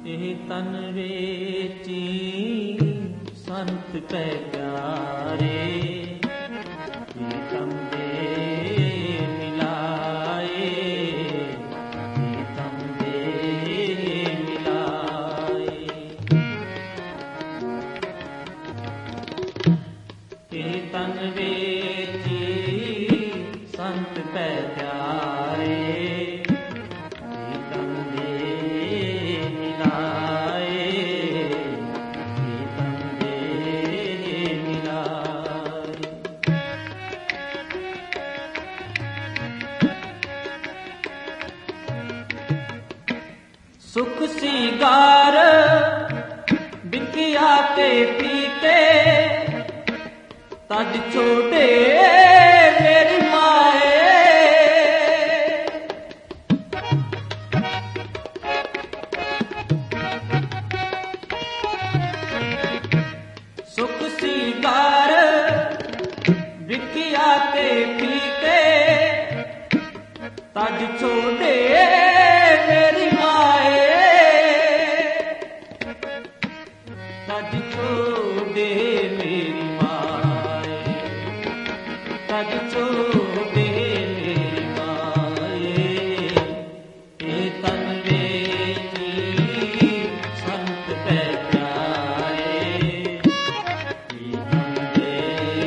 ਇਹ ਤਨ ਵੇਚੀ ਸੰਤ ਪੈ ਪਿਆਰੇ, ਇਹ ਤੰਦੇ ਮਿਲਾਏ, ਇਹ ਤੰਦੇ ਮਿਲਾਏ। ਇਹ ਤਨ ਵੇਚੀ ਸੰਤ ਪੈ ਪਿਆਰੇ, सुख सिगार बिकिया ते पीते, तज छोटे मेरी माए। सुख सिगार बिकिया ते पीते, तज छोटे मेरी माए। तज छोड़े मेरी माए, तज छोड़े मेरी माए। ये तन वेची संत पै प्यारे, ये तंदे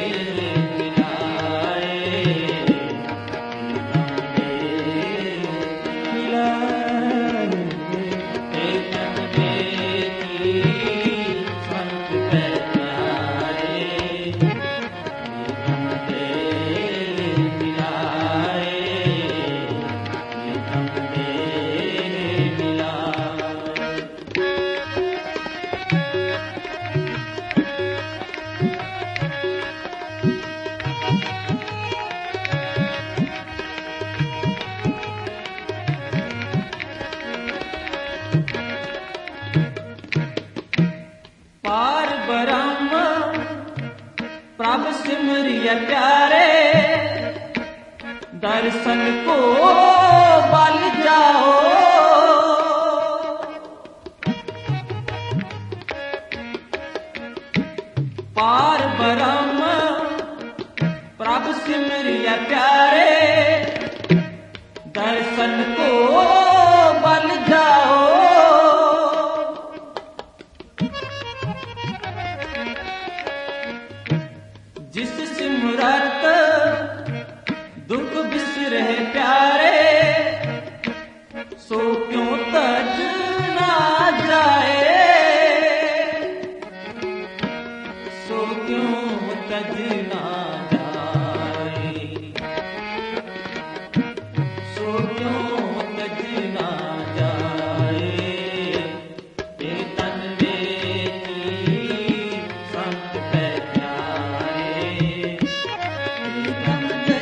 मिलाए, ये तंदे मिलाए। ये तन वेची संत पै प्यारे, ये तंदे मिलाए, ये तंदे मिलाए। पार ब्रह्म प्रभु सिमरिय प्यारे, दर्शन को बल जाओ। पार ब्रह्म प्रभु सिमरिय प्यारे, दर्शन को बल जाओ। जिस सिमरत दुख बिसरे प्यारे, सो क्यों तज ना जाए, सो क्यों तज ना जाए, सो क्यों तज ना जाए। ये तन वेची संत पै प्यारे, ये तंदे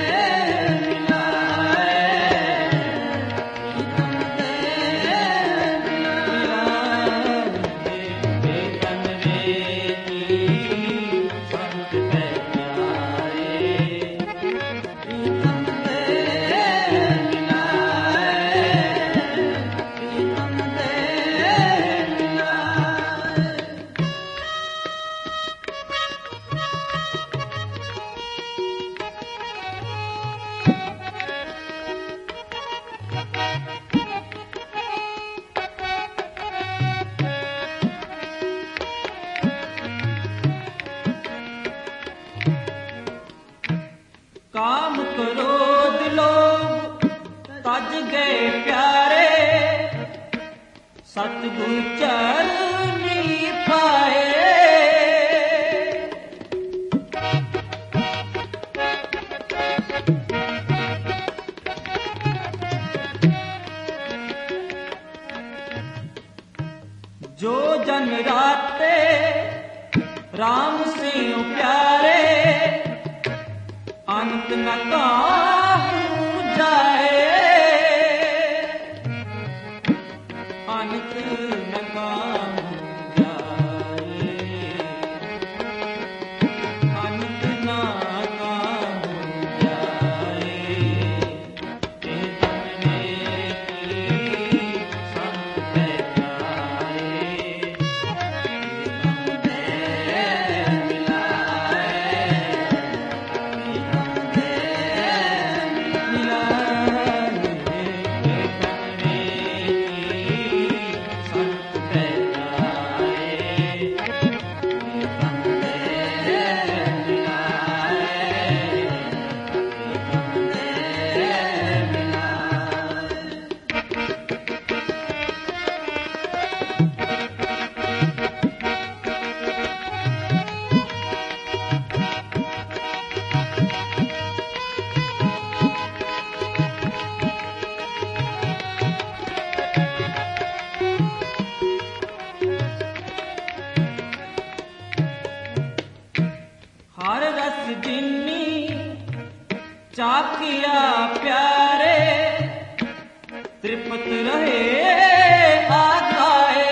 मिलाए, ये तंदे मिलाए। ये तन वेची संत पै प्यारे, ये तंदे मिलाए, ये तंदे मिलाए। काम क्रोध लोभ तज गए प्यारे, सतगुरु चरनी पाए। जो जन राते राम से प्यारे, अंत न काहू जाए, अंत न काहू जाए, अंत न काहू जाए। ये तन वेची संत पै प्यारे, चाखिया प्यारे तृप्त रहे आकाए।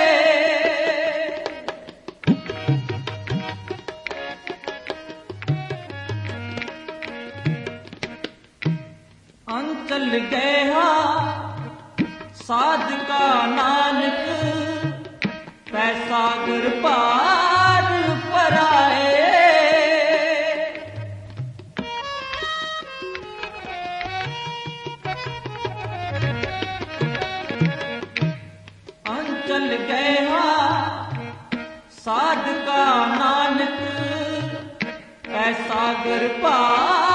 अंचल गया साध का नानक पैसागर पार पर आए। अंचल गया साध का नानक पैसागर पार